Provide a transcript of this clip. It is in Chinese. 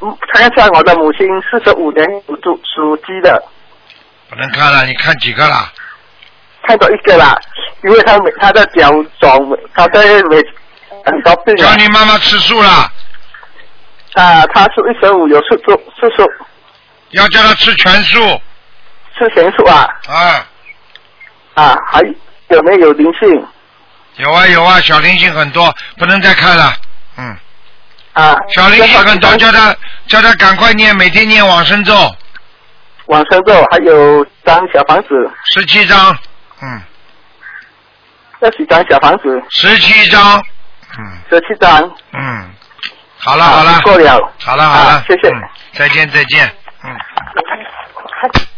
看一下我的母亲45年属鸡的。 不能看了，你看几个了？ 看到一个啦，因为他的脚肿，他在很多病。 叫你妈妈吃素了。 啊，他是115有吃素。 要叫他吃全素。 吃全素啊。啊，还有没有灵性？ 有啊，小灵性很多，不能再看了。小灵性很多，叫他赶快念，每天念往生咒。 往生咒还有张小房子。 17张。 要几张小房子 ？17张。 17张。 好了。 过了。 好了。 谢谢。 再见。